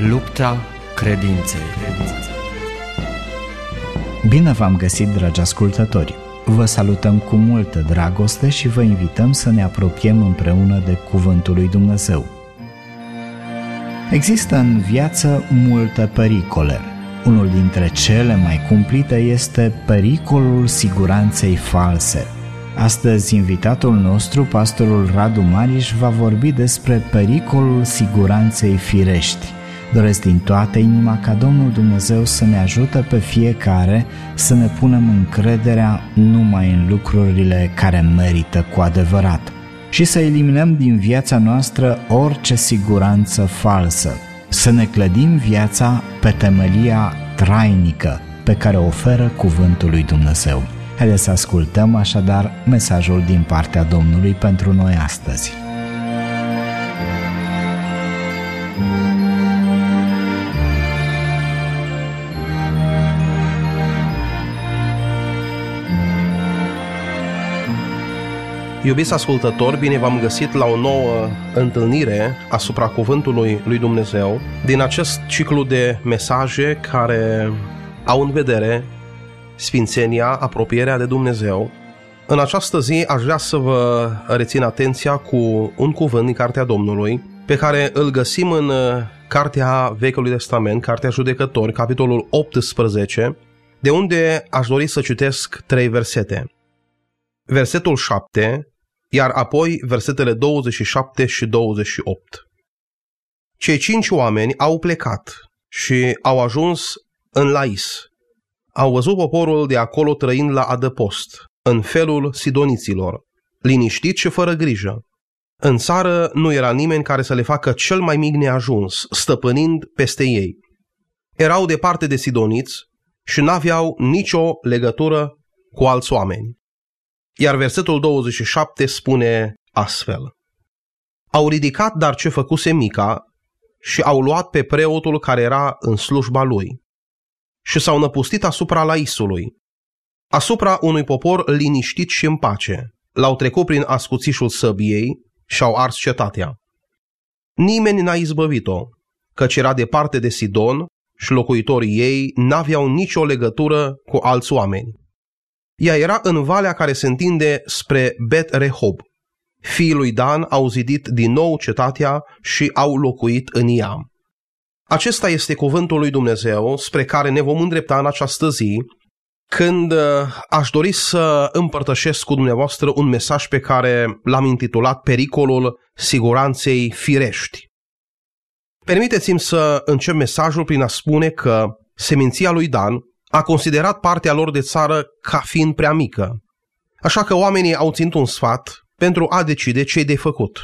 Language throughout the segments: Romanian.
Lupta credinței. Bine v-am găsit, dragi ascultători! Vă salutăm cu multă dragoste și vă invităm să ne apropiem împreună de Cuvântul lui Dumnezeu. Există în viață multe pericole. Unul dintre cele mai cumplite este pericolul siguranței false. Astăzi, invitatul nostru, pastorul Radu Mariș, va vorbi despre pericolul siguranței firești. Doresc din toată inima ca Domnul Dumnezeu să ne ajute pe fiecare să ne punem încrederea numai în lucrurile care merită cu adevărat și să eliminăm din viața noastră orice siguranță falsă, să ne clădim viața pe temelia trainică pe care o oferă Cuvântul lui Dumnezeu. Haideți să ascultăm așadar mesajul din partea Domnului pentru noi astăzi. Iubiți ascultători, bine v-am găsit la o nouă întâlnire asupra Cuvântului lui Dumnezeu din acest ciclu de mesaje care au în vedere sfințenia, apropierea de Dumnezeu. În această zi aș vrea să vă rețin atenția cu un cuvânt din Cartea Domnului pe care îl găsim în Cartea Vechiului Testament, Cartea Judecători, capitolul 18, de unde aș dori să citesc 3 versete. Versetul 7, iar apoi versetele 27 și 28. Cei 5 oameni au plecat și au ajuns în Lais. Au văzut poporul de acolo trăind la adăpost, în felul sidoniților, liniștit și fără grijă. În țară nu era nimeni care să le facă cel mai mic neajuns, stăpânind peste ei. Erau departe de sidoniți și n-aveau nicio legătură cu alți oameni. Iar versetul 27 spune astfel: Au ridicat dar ce făcuse Mica și au luat pe preotul care era în slujba lui și s-au năpustit asupra Laisului, asupra unui popor liniștit și în pace. L-au trecut prin ascuțișul săbiei și au ars cetatea. Nimeni n-a izbăvit-o, căci era departe de Sidon și locuitorii ei n-aveau nicio legătură cu alți oameni. Ea era în valea care se întinde spre Bet-Rehob. Fiii lui Dan au zidit din nou cetatea și au locuit în ea. Acesta este cuvântul lui Dumnezeu spre care ne vom îndrepta în această zi, când aș dori să împărtășesc cu dumneavoastră un mesaj pe care l-am intitulat Pericolul siguranței firești. Permiteți-mi să încep mesajul prin a spune că seminția lui Dan a considerat partea lor de țară ca fiind prea mică, așa că oamenii au ținut un sfat pentru a decide ce-i de făcut.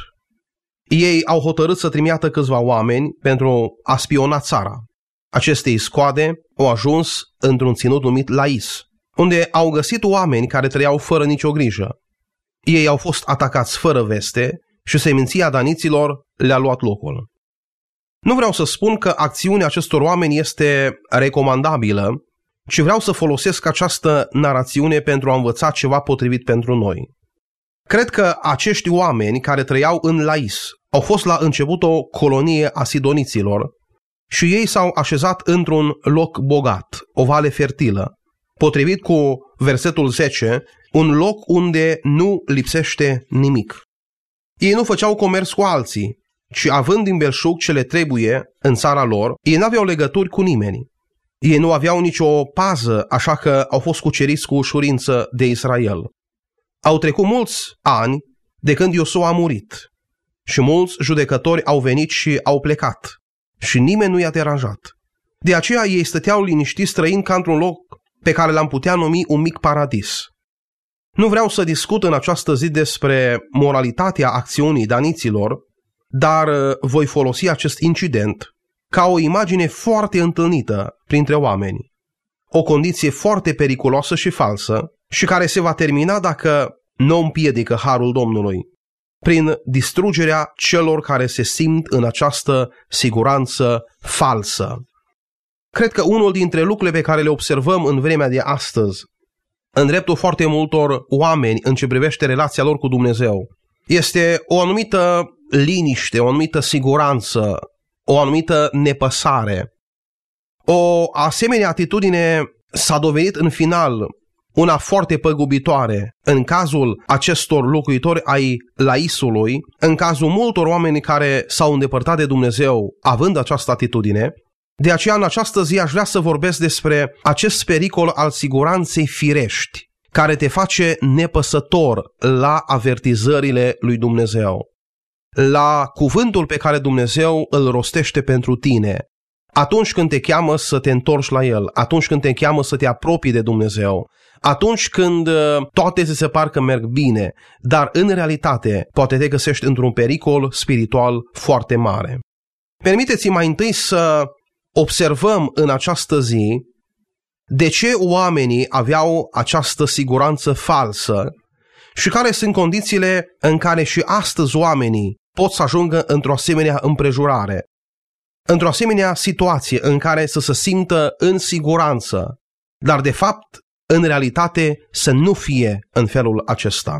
Ei au hotărât să trimită câțiva oameni pentru a spiona țara. Aceste iscoade au ajuns într-un ținut numit Lais, unde au găsit oameni care trăiau fără nicio grijă. Ei au fost atacați fără veste și seminția daniților le-a luat locul. Nu vreau să spun că acțiunea acestor oameni este recomandabilă, ci vreau să folosesc această narațiune pentru a învăța ceva potrivit pentru noi. Cred că acești oameni care trăiau în Lais au fost la început o colonie a sidoniților și ei s-au așezat într-un loc bogat, o vale fertilă, potrivit cu versetul 10, un loc unde nu lipsește nimic. Ei nu făceau comerț cu alții, ci având din belșug ce le trebuie în țara lor, ei n-aveau legături cu nimeni. Ei nu aveau nicio pază, așa că au fost cuceriți cu ușurință de Israel. Au trecut mulți ani de când Iosua a murit și mulți judecători au venit și au plecat și nimeni nu i-a deranjat. De aceea ei stăteau liniștiți trăind ca într-un loc pe care l-am putea numi un mic paradis. Nu vreau să discut în această zi despre moralitatea acțiunii daniților, dar voi folosi acest incident ca o imagine foarte întâlnită printre oameni. O condiție foarte periculoasă și falsă și care se va termina dacă nu împiedică harul Domnului, prin distrugerea celor care se simt în această siguranță falsă. Cred că unul dintre lucrurile pe care le observăm în vremea de astăzi, în dreptul foarte multor oameni în ce privește relația lor cu Dumnezeu, este o anumită liniște, o anumită siguranță, o anumită nepăsare. O asemenea atitudine s-a dovedit în final una foarte păgubitoare în cazul acestor locuitori ai Laisului, în cazul multor oameni care s-au îndepărtat de Dumnezeu având această atitudine. De aceea în această zi aș vrea să vorbesc despre acest pericol al siguranței firești, care te face nepăsător la avertizările lui Dumnezeu, la cuvântul pe care Dumnezeu îl rostește pentru tine, atunci când te cheamă să te întorci la El, atunci când te cheamă să te apropii de Dumnezeu, atunci când toate ți se par că merg bine, dar în realitate poate te găsești într-un pericol spiritual foarte mare. Permiteți-mi mai întâi să observăm în această zi de ce oamenii aveau această siguranță falsă și care sunt condițiile în care și astăzi oamenii pot să ajungă într-o asemenea împrejurare, într-o asemenea situație în care să se simtă în siguranță, dar de fapt, în realitate, să nu fie în felul acesta.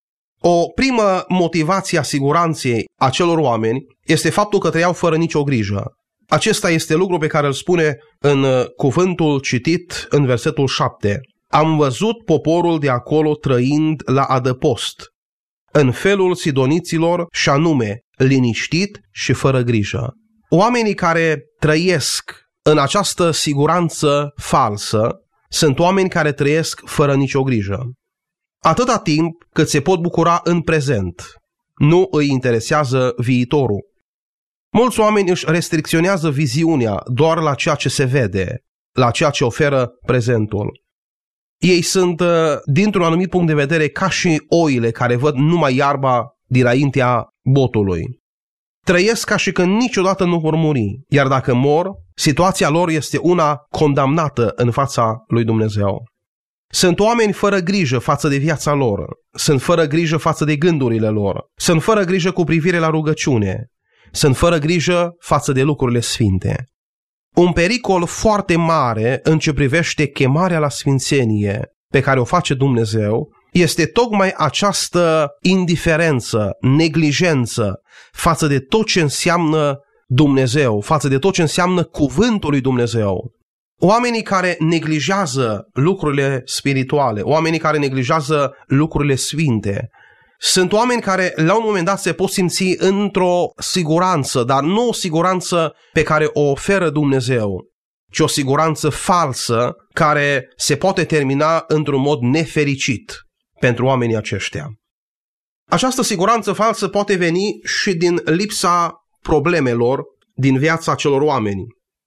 O primă motivație a siguranței acelor oameni este faptul că trăiau fără nicio grijă. Acesta este lucru pe care îl spune în cuvântul citit în versetul 7. Am văzut poporul de acolo trăind la adăpost, în felul sidoniților și anume liniștit și fără grijă. Oamenii care trăiesc în această siguranță falsă sunt oameni care trăiesc fără nicio grijă. Atâta timp cât se pot bucura în prezent, nu îi interesează viitorul. Mulți oameni își restricționează viziunea doar la ceea ce se vede, la ceea ce oferă prezentul. Ei sunt, dintr-un anumit punct de vedere, ca și oile care văd numai iarba dinaintea botului. Trăiesc ca și când niciodată nu vor muri, iar dacă mor, situația lor este una condamnată în fața lui Dumnezeu. Sunt oameni fără grijă față de viața lor, sunt fără grijă față de gândurile lor, sunt fără grijă cu privire la rugăciune, sunt fără grijă față de lucrurile sfinte. Un pericol foarte mare în ce privește chemarea la sfințenie pe care o face Dumnezeu este tocmai această indiferență, neglijență față de tot ce înseamnă Dumnezeu, față de tot ce înseamnă cuvântul lui Dumnezeu. Oamenii care neglijează lucrurile spirituale, oamenii care neglijează lucrurile sfinte, sunt oameni care la un moment dat se pot simți într-o siguranță, dar nu o siguranță pe care o oferă Dumnezeu, ci o siguranță falsă care se poate termina într-un mod nefericit pentru oamenii aceștia. Această siguranță falsă poate veni și din lipsa problemelor din viața celor oameni.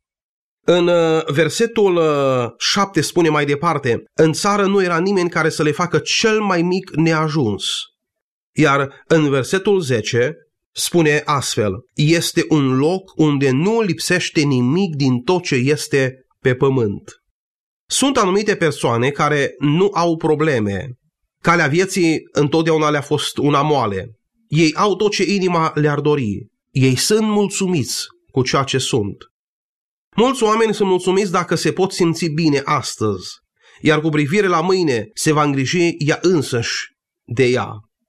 În versetul 7 spune mai departe, în țară nu era nimeni care să le facă cel mai mic neajuns. Iar în versetul 10 spune astfel, este un loc unde nu lipsește nimic din tot ce este pe pământ. Sunt anumite persoane care nu au probleme. Calea vieții întotdeauna le-a fost una moale. Ei au tot ce inima le-ar dori. Ei sunt mulțumiți cu ceea ce sunt. Mulți oameni sunt mulțumiți dacă se pot simți bine astăzi, iar cu privire la mâine se va îngriji ea însăși de ea.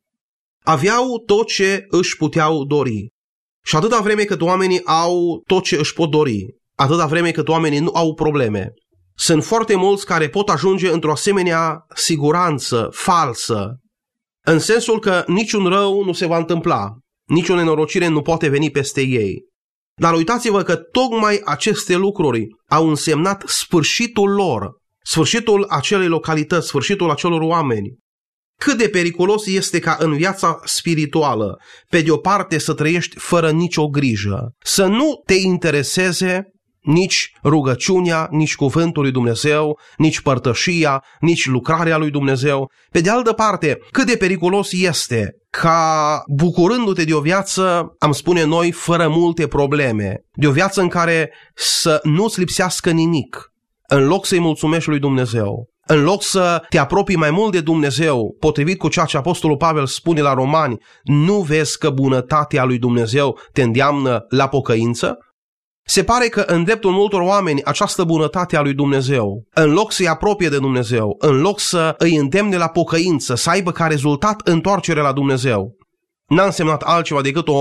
Aveau tot ce își puteau dori. Și atâta vreme cât oamenii au tot ce își pot dori, atâta vreme cât oamenii nu au probleme, sunt foarte mulți care pot ajunge într-o asemenea siguranță falsă, în sensul că niciun rău nu se va întâmpla, nicio nenorocire nu poate veni peste ei. Dar uitați-vă că tocmai aceste lucruri au însemnat sfârșitul lor, sfârșitul acelei localități, sfârșitul acelor oameni. Cât de periculos este ca în viața spirituală, pe de o parte să trăiești fără nicio grijă, să nu te intereseze nici rugăciunea, nici cuvântul lui Dumnezeu, nici părtășia, nici lucrarea lui Dumnezeu. Pe de altă parte, cât de periculos este ca bucurându-te de o viață, am spune noi, fără multe probleme, de o viață în care să nu-ți lipsească nimic, în loc să-i mulțumești lui Dumnezeu, în loc să te apropii mai mult de Dumnezeu, potrivit cu ceea ce Apostolul Pavel spune la Romani, nu vezi că bunătatea lui Dumnezeu te îndeamnă la pocăință? Se pare că în dreptul multor oameni această bunătate a lui Dumnezeu, în loc să-i apropie de Dumnezeu, în loc să îi îndemne la pocăință, să aibă ca rezultat întoarcere la Dumnezeu, n-a însemnat altceva decât o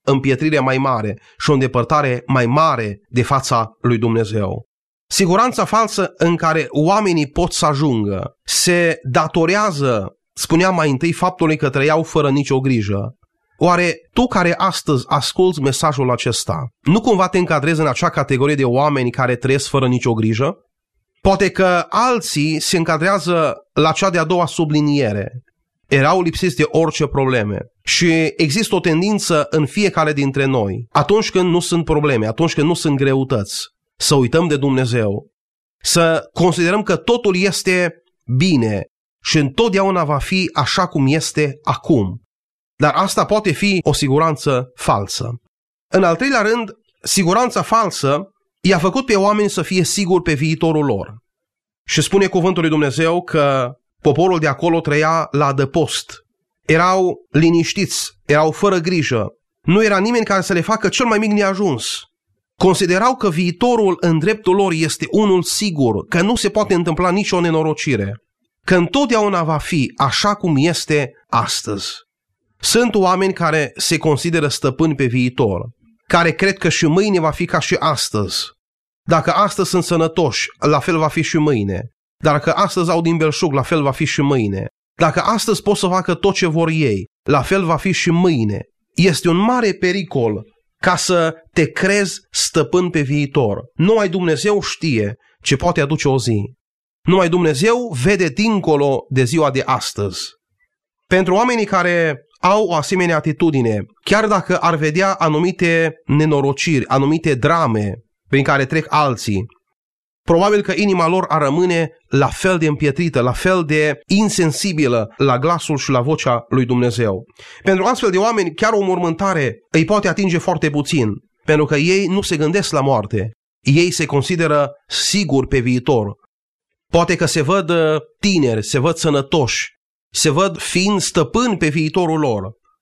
împietrire mai mare și o îndepărtare mai mare de fața lui Dumnezeu. Siguranța falsă în care oamenii pot să ajungă se datorează, spuneam mai întâi, faptului că trăiau fără nicio grijă. Oare tu care astăzi asculți mesajul acesta, nu cumva te încadrezi în acea categorie de oameni care trăiesc fără nicio grijă? Poate că alții se încadrează la cea de-a doua subliniere. Erau lipsiți de orice probleme. Și există o tendință în fiecare dintre noi, atunci când nu sunt probleme, atunci când nu sunt greutăți, să uităm de Dumnezeu, să considerăm că totul este bine și întotdeauna va fi așa cum este acum. Dar asta poate fi o siguranță falsă. În al treilea rând, siguranța falsă i-a făcut pe oameni să fie siguri pe viitorul lor. Și spune cuvântul lui Dumnezeu că poporul de acolo trăia la adăpost. Erau liniștiți, erau fără grijă. Nu era nimeni care să le facă cel mai mic neajuns. Considerau că viitorul în dreptul lor este unul sigur, că nu se poate întâmpla nicio nenorocire, că întotdeauna va fi așa cum este astăzi. Sunt oameni care se consideră stăpâni pe viitor, care cred că și mâine va fi ca și astăzi. Dacă astăzi sunt sănătoși, la fel va fi și mâine. Dacă astăzi au din belșug, la fel va fi și mâine. Dacă astăzi pot să facă tot ce vor ei, la fel va fi și mâine. Este un mare pericol ca să te crezi stăpân pe viitor. Numai Dumnezeu știe ce poate aduce o zi. Numai Dumnezeu vede dincolo de ziua de astăzi. Pentru oamenii care au o asemenea atitudine, chiar dacă ar vedea anumite nenorociri, anumite drame prin care trec alții, probabil că inima lor ar rămâne la fel de împietrită, la fel de insensibilă la glasul și la vocea lui Dumnezeu. Pentru astfel de oameni, chiar o mormântare îi poate atinge foarte puțin, pentru că ei nu se gândesc la moarte. Ei se consideră siguri pe viitor. Poate că se văd tineri, se văd sănătoși, se văd fiind stăpâni pe viitorul lor.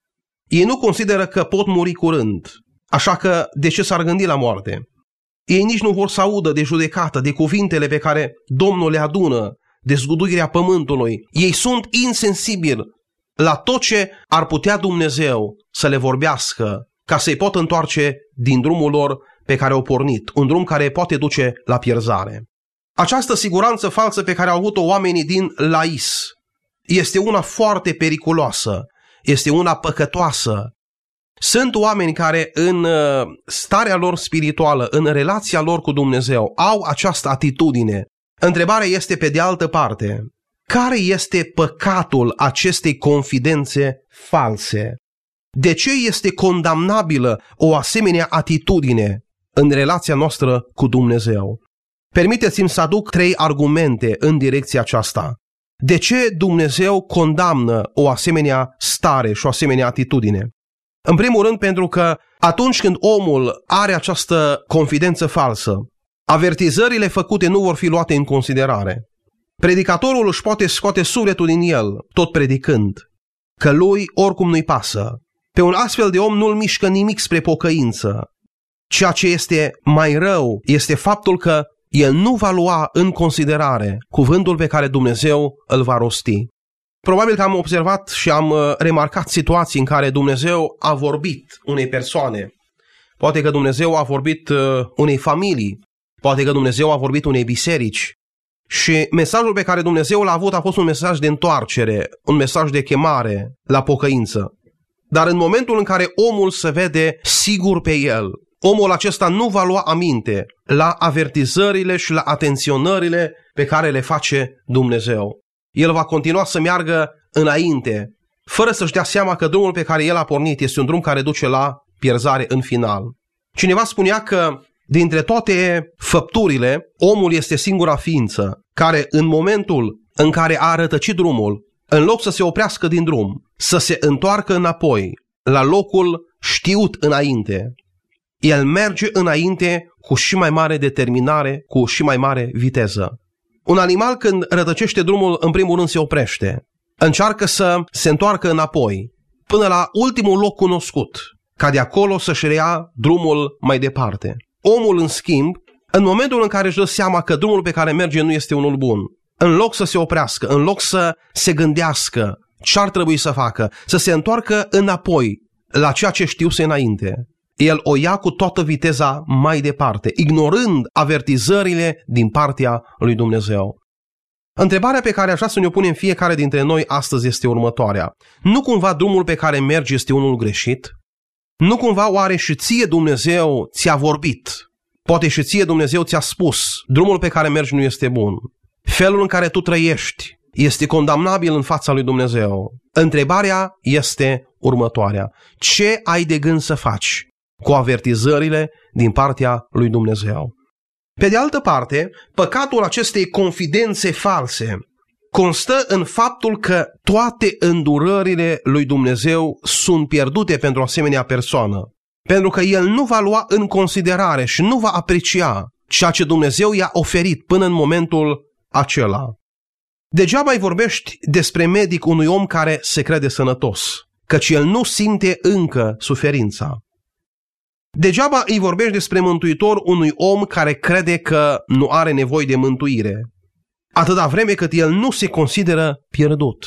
Ei nu consideră că pot muri curând, așa că de ce s-ar gândi la moarte? Ei nici nu vor să audă de judecată, de cuvintele pe care Domnul le adună, de zguduirea pământului. Ei sunt insensibili la tot ce ar putea Dumnezeu să le vorbească, ca să-i pot întoarce din drumul lor pe care au pornit, un drum care poate duce la pierzare. Această siguranță falsă pe care au avut-o oamenii din Lais este una foarte periculoasă, este una păcătoasă. Sunt oameni care în starea lor spirituală, în relația lor cu Dumnezeu, au această atitudine. Întrebarea este pe de altă parte, care este păcatul acestei confidențe false? De ce este condamnabilă o asemenea atitudine în relația noastră cu Dumnezeu? Permiteți-mi să aduc 3 argumente în direcția aceasta. De ce Dumnezeu condamnă o asemenea stare și o asemenea atitudine? În primul rând pentru că atunci când omul are această confidență falsă, avertizările făcute nu vor fi luate în considerare. Predicatorul își poate scoate sufletul din el, tot predicând, că lui oricum nu-i pasă. Pe un astfel de om nu-l mișcă nimic spre pocăință. Ceea ce este mai rău este faptul că el nu va lua în considerare cuvântul pe care Dumnezeu îl va rosti. Probabil că am observat și am remarcat situații în care Dumnezeu a vorbit unei persoane. Poate că Dumnezeu a vorbit unei familii, poate că Dumnezeu a vorbit unei biserici. Și mesajul pe care Dumnezeu l-a avut a fost un mesaj de întoarcere, un mesaj de chemare la pocăință. Dar în momentul în care omul se vede sigur pe el, omul acesta nu va lua aminte la avertizările și la atenționările pe care le face Dumnezeu. El va continua să meargă înainte, fără să-și dea seama că drumul pe care el a pornit este un drum care duce la pierzare în final. Cineva spunea că dintre toate făpturile, omul este singura ființă care în momentul în care a rătăcit drumul, în loc să se oprească din drum, să se întoarcă înapoi la locul știut înainte, el merge înainte cu și mai mare determinare, cu și mai mare viteză. Un animal când rătăcește drumul, în primul rând se oprește. Încearcă să se întoarcă înapoi, până la ultimul loc cunoscut, ca de acolo să-și reia drumul mai departe. Omul, în schimb, în momentul în care își dă seama că drumul pe care merge nu este unul bun, în loc să se oprească, în loc să se gândească ce ar trebui să facă, să se întoarcă înapoi la ceea ce știuse înainte. El o ia cu toată viteza mai departe, ignorând avertizările din partea lui Dumnezeu. Întrebarea pe care aș vrea să ne-o punem fiecare dintre noi astăzi este următoarea. Nu cumva drumul pe care mergi este unul greșit? Nu cumva oare și ție Dumnezeu ți-a vorbit? Poate și ție Dumnezeu ți-a spus, drumul pe care mergi nu este bun. Felul în care tu trăiești este condamnabil în fața lui Dumnezeu. Întrebarea este următoarea. Ce ai de gând să faci cu avertizările din partea lui Dumnezeu? Pe de altă parte, păcatul acestei confidențe false constă în faptul că toate îndurările lui Dumnezeu sunt pierdute pentru o asemenea persoană, pentru că el nu va lua în considerare și nu va aprecia ceea ce Dumnezeu i-a oferit până în momentul acela. Degeaba îi vorbești despre medic unui om care se crede sănătos, căci el nu simte încă suferința. Degeaba îi vorbești despre mântuitor unui om care crede că nu are nevoie de mântuire, atâta vreme cât el nu se consideră pierdut.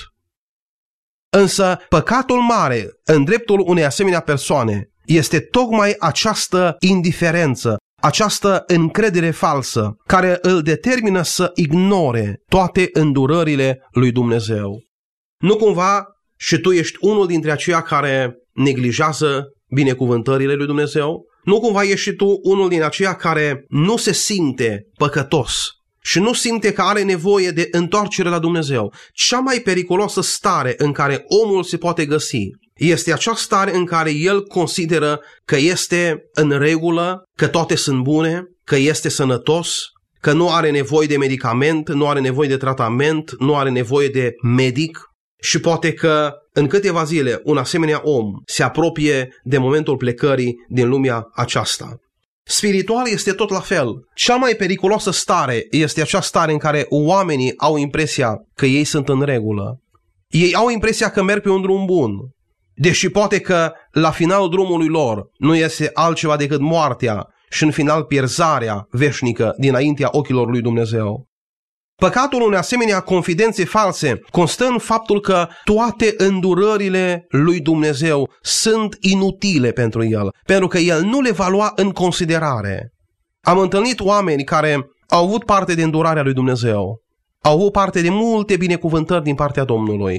Însă păcatul mare în dreptul unei asemenea persoane este tocmai această indiferență, această încredere falsă care îl determină să ignore toate îndurările lui Dumnezeu. Nu cumva și tu ești unul dintre aceia care neglijează binecuvântările lui Dumnezeu? Nu cumva ești și tu unul din aceia care nu se simte păcătos și nu simte că are nevoie de întoarcere la Dumnezeu? Cea mai periculoasă stare în care omul se poate găsi este acea stare în care el consideră că este în regulă, că toate sunt bune, că este sănătos, că nu are nevoie de medicament, nu are nevoie de tratament, nu are nevoie de medic și poate că în câteva zile un asemenea om se apropie de momentul plecării din lumea aceasta. Spiritual este tot la fel. Cea mai periculoasă stare este acea stare în care oamenii au impresia că ei sunt în regulă. Ei au impresia că merg pe un drum bun, deși poate că la finalul drumului lor nu este altceva decât moartea și în final pierzarea veșnică dinaintea ochilor lui Dumnezeu. Păcatul unei asemenea confidențe false constă în faptul că toate îndurările lui Dumnezeu sunt inutile pentru el, pentru că el nu le va lua în considerare. Am întâlnit oameni care au avut parte de îndurarea lui Dumnezeu, au avut parte de multe binecuvântări din partea Domnului,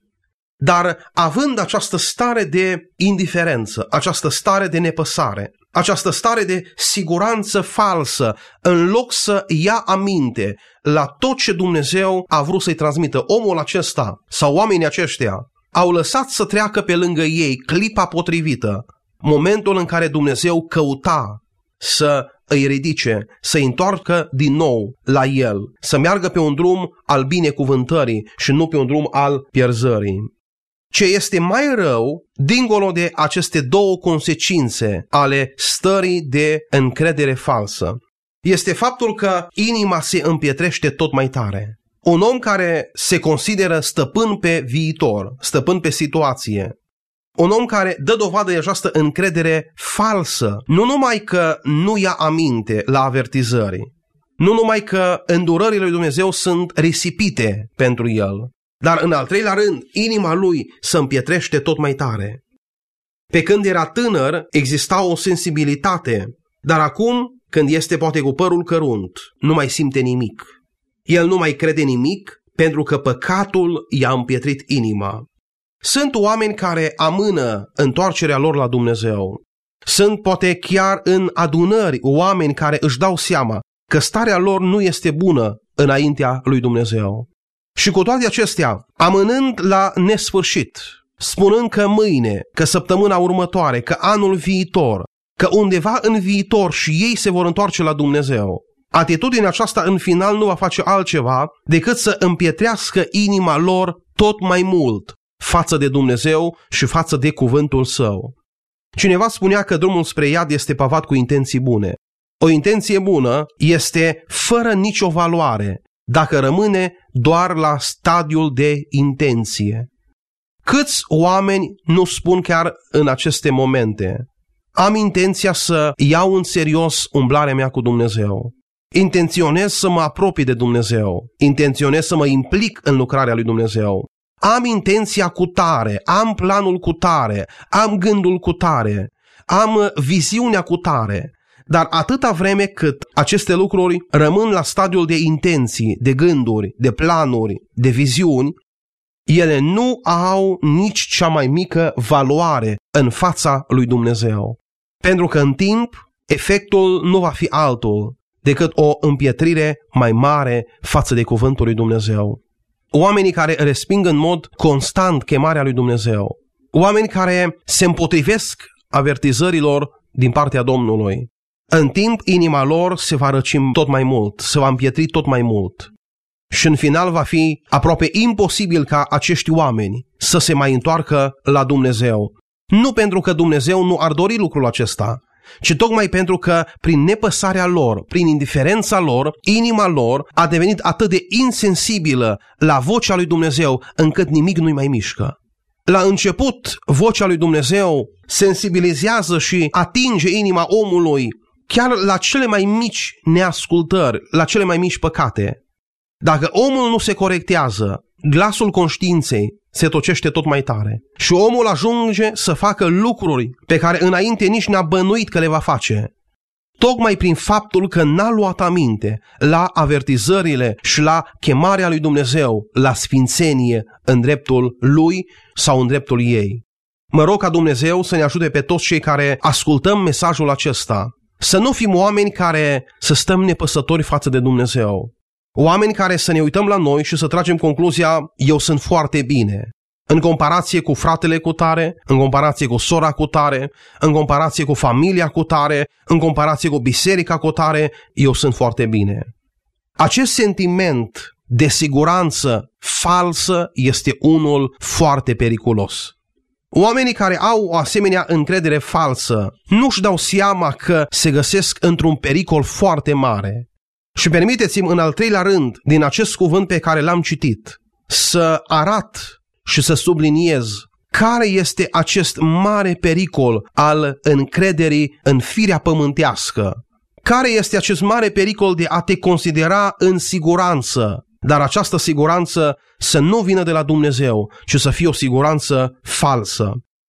dar având această stare de indiferență, această stare de nepăsare, această stare de siguranță falsă, în loc să ia aminte la tot ce Dumnezeu a vrut să-i transmită, omul acesta sau oamenii aceștia au lăsat să treacă pe lângă ei clipa potrivită, momentul în care Dumnezeu căuta să îi ridice, să-i întoarcă din nou la el, să meargă pe un drum al binecuvântării și nu pe un drum al pierzării. Ce este mai rău, dincolo de aceste două consecințe ale stării de încredere falsă, este faptul că inima se împietrește tot mai tare. Un om care se consideră stăpân pe viitor, stăpân pe situație, un om care dă dovadă de această încredere falsă, nu numai că nu ia aminte la avertizări, nu numai că îndurările lui Dumnezeu sunt risipite pentru el, dar în al treilea rând, inima lui se împietrește tot mai tare. Pe când era tânăr, exista o sensibilitate, dar acum, când este poate cu părul cărunt, nu mai simte nimic. El nu mai crede nimic pentru că păcatul i-a împietrit inima. Sunt oameni care amână întoarcerea lor la Dumnezeu. Sunt poate chiar în adunări oameni care își dau seama că starea lor nu este bună înaintea lui Dumnezeu. Și cu toate acestea, amânând la nesfârșit, spunând că mâine, că săptămâna următoare, că anul viitor, că undeva în viitor și ei se vor întoarce la Dumnezeu, atitudinea aceasta în final nu va face altceva decât să împietrească inima lor tot mai mult față de Dumnezeu și față de cuvântul Său. Cineva spunea că drumul spre iad este pavat cu intenții bune. O intenție bună este fără nicio valoare dacă rămâne doar la stadiul de intenție. Câți oameni nu spun chiar în aceste momente: am intenția să iau în serios umblarea mea cu Dumnezeu, intenționez să mă apropii de Dumnezeu, intenționez să mă implic în lucrarea lui Dumnezeu, am intenția cu tare, am planul cu tare, am gândul cu tare, am viziunea cu tare, dar atâta vreme cât aceste lucruri rămân la stadiul de intenții, de gânduri, de planuri, de viziuni, ele nu au nici cea mai mică valoare în fața lui Dumnezeu. Pentru că în timp, efectul nu va fi altul decât o împietrire mai mare față de cuvântul lui Dumnezeu. Oamenii care resping în mod constant chemarea lui Dumnezeu, oameni care se împotrivesc avertizărilor din partea Domnului, în timp inima lor se va răci tot mai mult, se va împietri tot mai mult. Și în final va fi aproape imposibil ca acești oameni să se mai întoarcă la Dumnezeu. Nu pentru că Dumnezeu nu ar dori lucrul acesta, ci tocmai pentru că prin nepăsarea lor, prin indiferența lor, inima lor a devenit atât de insensibilă la vocea lui Dumnezeu încât nimic nu-i mai mișcă. La început, vocea lui Dumnezeu sensibilizează și atinge inima omului chiar la cele mai mici neascultări, la cele mai mici păcate. Dacă omul nu se corectează, glasul conștiinței se tocește tot mai tare și omul ajunge să facă lucruri pe care înainte nici n-a bănuit că le va face. Tocmai prin faptul că n-a luat aminte la avertizările și la chemarea lui Dumnezeu, la sfințenie în dreptul lui sau în dreptul ei. Mă rog ca Dumnezeu să ne ajute pe toți cei care ascultăm mesajul acesta, să nu fim oameni care să stăm nepăsători față de Dumnezeu. Oameni care să ne uităm la noi și să tragem concluzia, eu sunt foarte bine, în comparație cu fratele cu tare, în comparație cu sora cu tare, în comparație cu familia cu tare, în comparație cu biserica cu tare, eu sunt foarte bine. Acest sentiment de siguranță falsă este unul foarte periculos. Oamenii care au o asemenea încredere falsă nu-și dau seama că se găsesc într-un pericol foarte mare. Și permiteți-mi în al treilea rând, din acest cuvânt pe care l-am citit, să arat și să subliniez care este acest mare pericol al încrederii în firea pământească. Care este acest mare pericol de a te considera în siguranță, dar această siguranță să nu vină de la Dumnezeu, ci să fie o siguranță falsă.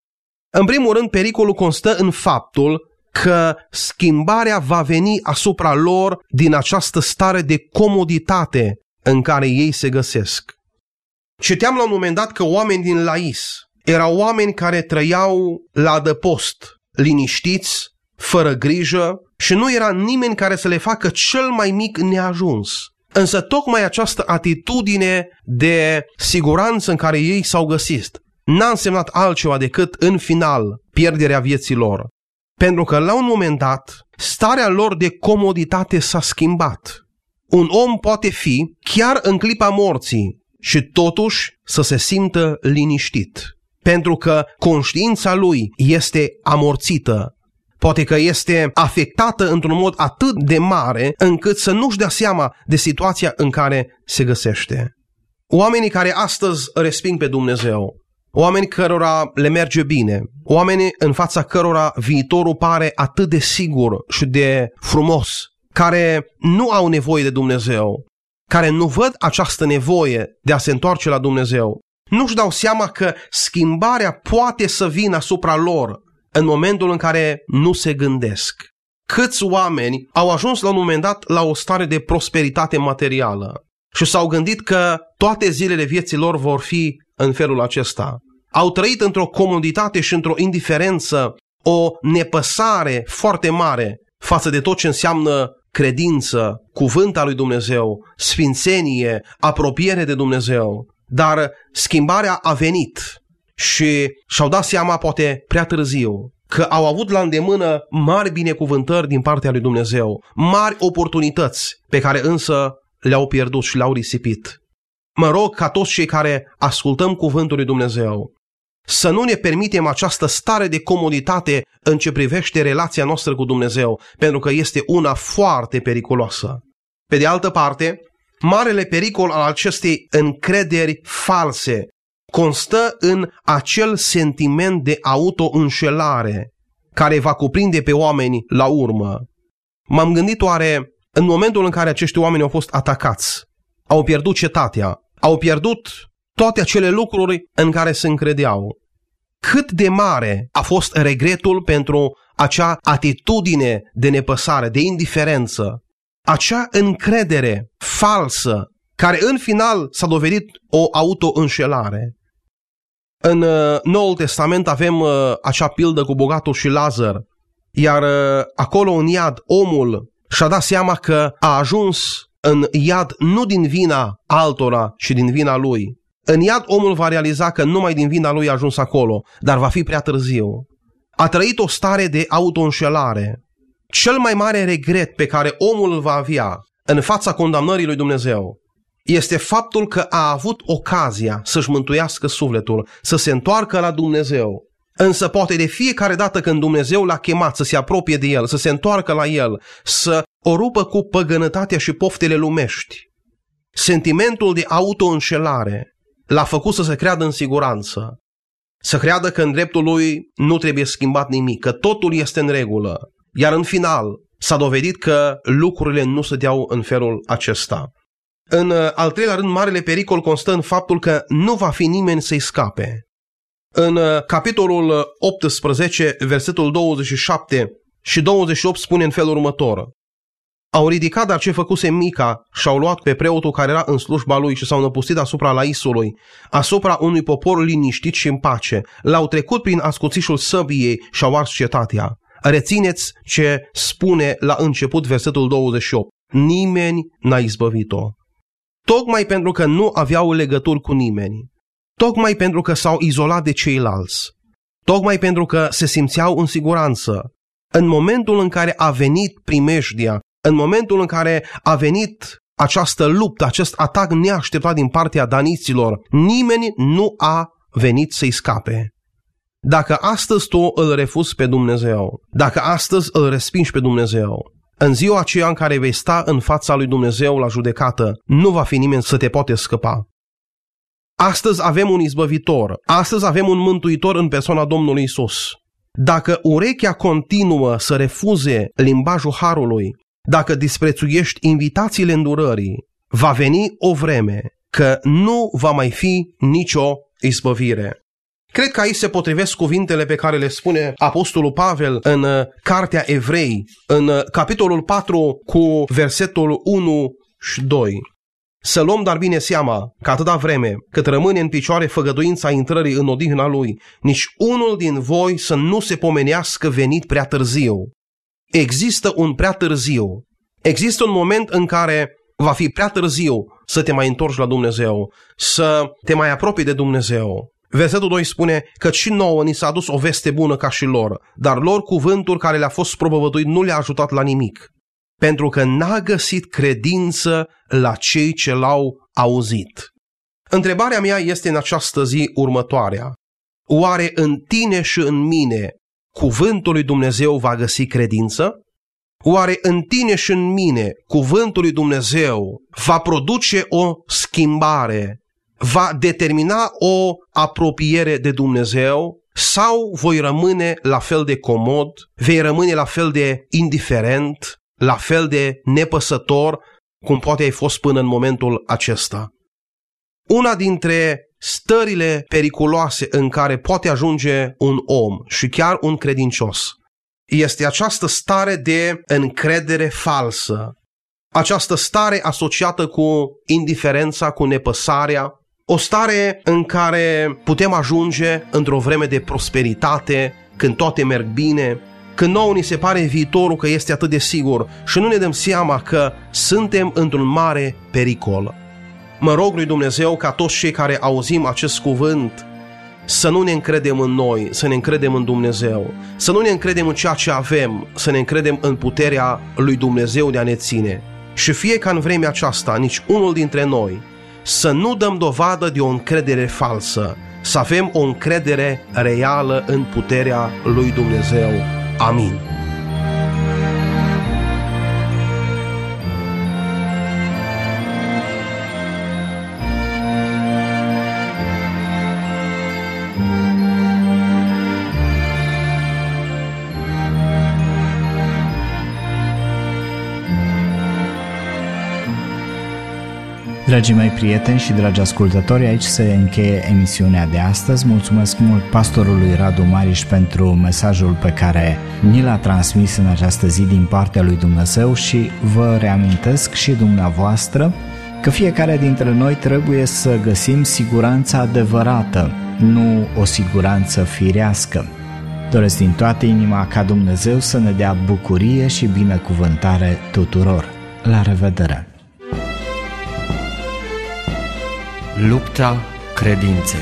În primul rând, pericolul constă în faptul că schimbarea va veni asupra lor din această stare de comoditate în care ei se găsesc. Citeam la un moment dat că oameni din Lais erau oameni care trăiau la adăpost, liniștiți, fără grijă și nu era nimeni care să le facă cel mai mic neajuns. Însă tocmai această atitudine de siguranță în care ei s-au găsit n-a însemnat altceva decât în final pierderea vieții lor. Pentru că la un moment dat, starea lor de comoditate s-a schimbat. Un om poate fi chiar în clipa morții și totuși să se simtă liniștit. Pentru că conștiința lui este amorțită. Poate că este afectată într-un mod atât de mare încât să nu-și dea seama de situația în care se găsește. Oamenii care astăzi resping pe Dumnezeu, oameni cărora le merge bine, oameni în fața cărora viitorul pare atât de sigur și de frumos, care nu au nevoie de Dumnezeu, care nu văd această nevoie de a se întoarce la Dumnezeu, nu-și dau seama că schimbarea poate să vină asupra lor în momentul în care nu se gândesc. Câți oameni au ajuns la un moment dat la o stare de prosperitate materială și s-au gândit că toate zilele vieții lor vor fi în felul acesta. Au trăit într-o comoditate și într-o indiferență, o nepăsare foarte mare față de tot ce înseamnă credință, cuvânt al lui Dumnezeu, sfințenie, apropiere de Dumnezeu. Dar schimbarea a venit și și-au dat seama poate prea târziu că au avut la îndemână mari binecuvântări din partea lui Dumnezeu, mari oportunități pe care însă le-au pierdut și le-au risipit. Mă rog ca toți cei care ascultăm cuvântul lui Dumnezeu să nu ne permitem această stare de comoditate în ce privește relația noastră cu Dumnezeu, pentru că este una foarte periculoasă. Pe de altă parte, marele pericol al acestei încrederi false constă în acel sentiment de auto-înșelare care va cuprinde pe oameni la urmă. M-am gândit oare în momentul în care acești oameni au fost atacați, au pierdut cetatea, au pierdut toate acele lucruri în care se încredeau. Cât de mare a fost regretul pentru acea atitudine de nepăsare, de indiferență, acea încredere falsă, care în final s-a dovedit o autoînșelare. În Noul Testament avem acea pildă cu bogatul și Lazar, iar acolo în iad omul și-a dat seama că a ajuns în iad nu din vina altora, ci din vina lui. În iad omul va realiza că numai din vina lui a ajuns acolo, dar va fi prea târziu. A trăit o stare de autoînșelare. Cel mai mare regret pe care omul îl va avea în fața condamnării lui Dumnezeu este faptul că a avut ocazia să-și mântuiască sufletul, să se întoarcă la Dumnezeu. Însă poate de fiecare dată când Dumnezeu l-a chemat să se apropie de el, să se întoarcă la el, să o rupă cu păgânătatea și poftele lumești, sentimentul de autoînșelare l-a făcut să se creadă în siguranță, să creadă că în dreptul lui nu trebuie schimbat nimic, că totul este în regulă. Iar în final s-a dovedit că lucrurile nu se deau în felul acesta. În al treilea rând, marele pericol constă în faptul că nu va fi nimeni să-i scape. În capitolul 18, versetul 27 și 28 spune în felul următor: Au ridicat dar ce făcuse Mica și au luat pe preotul care era în slujba lui și s-au năpustit asupra Laisului, asupra unui popor liniștit și în pace. L-au trecut prin ascuțișul săbiei și au ars cetatea. Rețineți ce spune la început versetul 28. Nimeni n-a izbăvit-o. Tocmai pentru că nu aveau legături cu nimeni, tocmai pentru că s-au izolat de ceilalți, tocmai pentru că se simțeau în siguranță, în momentul în care a venit primejdia, în momentul în care a venit această luptă, acest atac neașteptat din partea daniților, nimeni nu a venit să-i scape. Dacă astăzi tu îl refuzi pe Dumnezeu, dacă astăzi îl respingi pe Dumnezeu, în ziua aceea în care vei sta în fața lui Dumnezeu la judecată, nu va fi nimeni să te poate scăpa. Astăzi avem un izbăvitor, astăzi avem un mântuitor în persoana Domnului Isus. Dacă urechea continuă să refuze limbajul harului, dacă disprețuiești invitațiile îndurării, va veni o vreme că nu va mai fi nicio izbăvire. Cred că aici se potrivesc cuvintele pe care le spune Apostolul Pavel în Cartea Evrei, în capitolul 4 cu versetul 1 și 2. Să luăm dar bine seama că atâta vreme cât rămâne în picioare făgăduința intrării în odihna Lui, nici unul din voi să nu se pomenească venit prea târziu. Există un prea târziu. Există un moment în care va fi prea târziu să te mai întorci la Dumnezeu, să te mai apropii de Dumnezeu. Versetul 2 spune că și nouă ni s-a adus o veste bună ca și lor, dar lor cuvântul care le-a fost propovăduit nu le-a ajutat la nimic, pentru că n-a găsit credință la cei ce l-au auzit. Întrebarea mea este în această zi următoarea: oare în tine și în mine cuvântul lui Dumnezeu va găsi credință? Oare în tine și în mine cuvântul lui Dumnezeu va produce o schimbare, va determina o apropiere de Dumnezeu, sau voi rămâne la fel de comod, vei rămâne la fel de indiferent, la fel de nepăsător, cum poate ai fost până în momentul acesta? Una dintre stările periculoase în care poate ajunge un om și chiar un credincios este această stare de încredere falsă, această stare asociată cu indiferența, cu nepăsarea, o stare în care putem ajunge într-o vreme de prosperitate, când toate merg bine, când nouă ni se pare viitorul că este atât de sigur și nu ne dăm seama că suntem într-un mare pericol. Mă rog lui Dumnezeu ca toți cei care auzim acest cuvânt să nu ne încredem în noi, să ne încredem în Dumnezeu, să nu ne încredem în ceea ce avem, să ne încredem în puterea lui Dumnezeu de a ne ține. Și fie ca în vremea aceasta nici unul dintre noi să nu dăm dovadă de o încredere falsă, să avem o încredere reală în puterea lui Dumnezeu. Amin. Dragii mei prieteni și dragi ascultători, aici se încheie emisiunea de astăzi. Mulțumesc mult pastorului Radu Mariș pentru mesajul pe care ni l-a transmis în această zi din partea lui Dumnezeu și vă reamintesc și dumneavoastră că fiecare dintre noi trebuie să găsim siguranța adevărată, nu o siguranță firească. Doresc din toată inima ca Dumnezeu să ne dea bucurie și binecuvântare tuturor. La revedere! Lupta credinței.